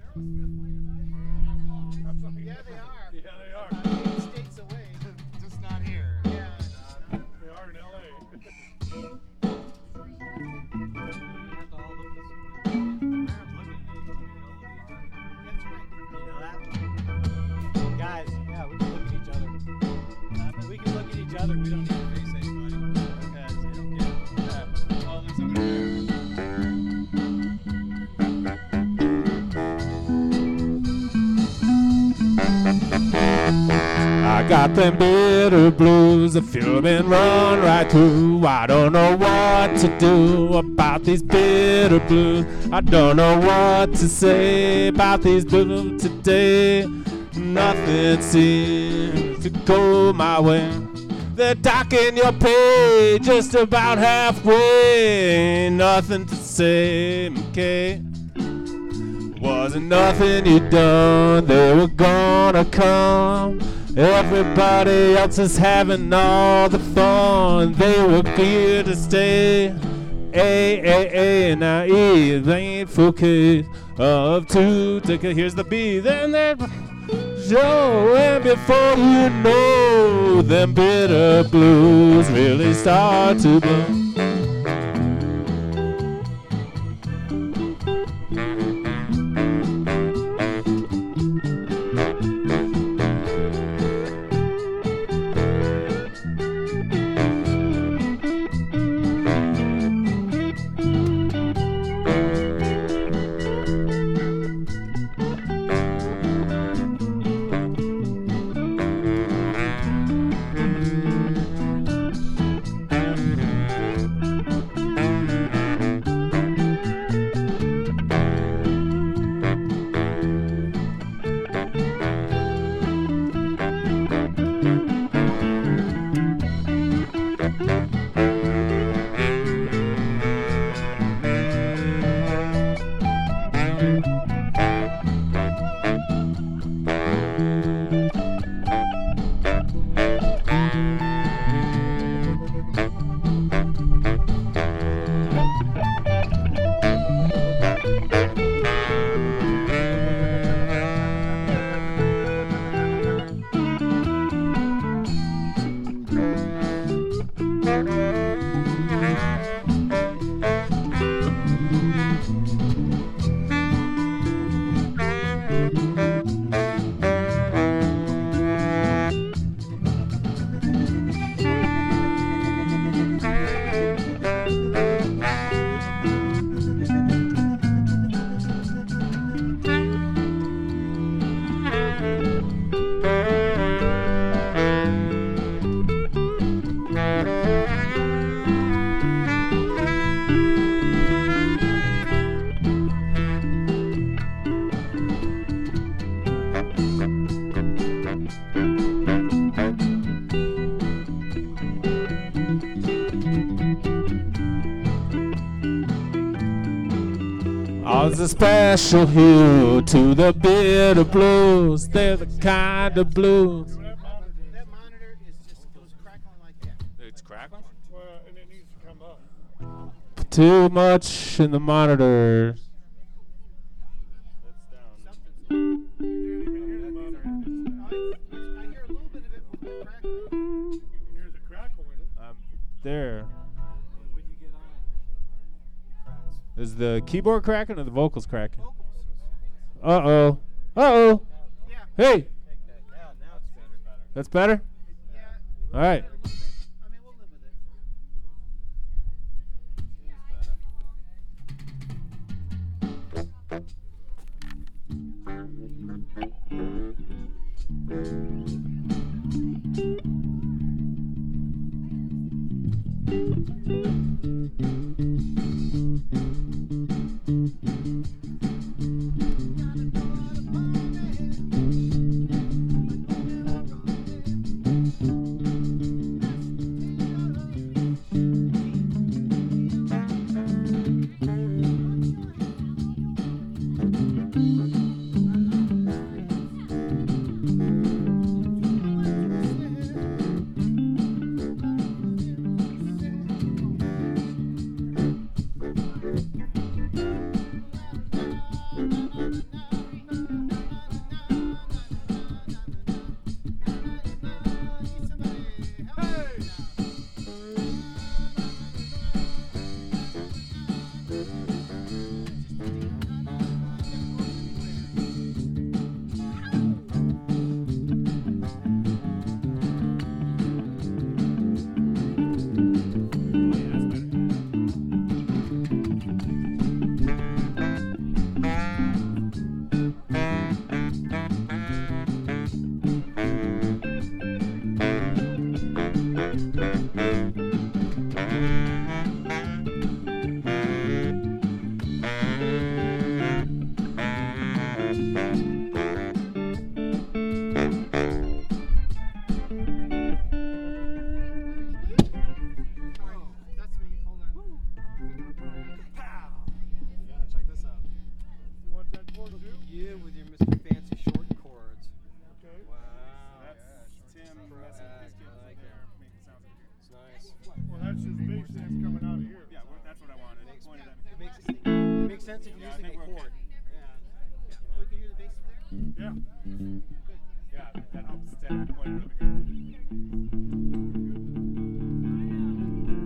Yeah, they are. Yeah, they are. 8 states away. Just not here. Yeah. They are in LA. That's right. You know that? Guys, yeah, we can look at each other. We can look at each other. We don't need to face anybody. Okay, they don't get it. Yeah. Oh, there's somebody there. I got them bitter blues, I feel them run right through. I don't know what to do about these bitter blues. I don't know what to say about these blues today. Nothing seems to go my way. They're docking your pay just about halfway. Ain't nothing to say, McKay. Wasn't nothing you done, they were gonna come. Everybody else is having all the fun. They were here to stay. A, now E, they ain't full case of two. Here's the B, then that show. And before you know, them bitter blues really start to blow. There's a special hue to the bitter blues. They're the kind of blues. That monitor is just goes crackling like that. It's crackling? Well, and it needs to come up. Too much in the monitor. That's down. Something's You can't even hear the monitor. I hear a little bit of it with the crackling. You can hear the crackle in it. There. When you get on, Is the keyboard cracking or the vocals cracking? Vocals. Uh-oh. Uh-oh. Yeah. Hey. take that. Now it's better. That's better? Yeah. All right. A little bit. I mean, we'll live with it. Oh, that's me. Hold on. Pow! Yeah, check this out. You want that chord too? You with your Mr. Fancy short chords. Okay. Wow. That's Tim messing with his keyboard I like there, it. making sounds over here. It's nice. Well, that's just bass amps coming out of here. Yeah, that's what I wanted. He pointed at me. Makes sense if you're Yeah, I using think a we're chord. okay. Yeah. We can hear the bass from there. Yeah. Yeah, that helps Tim point it over here.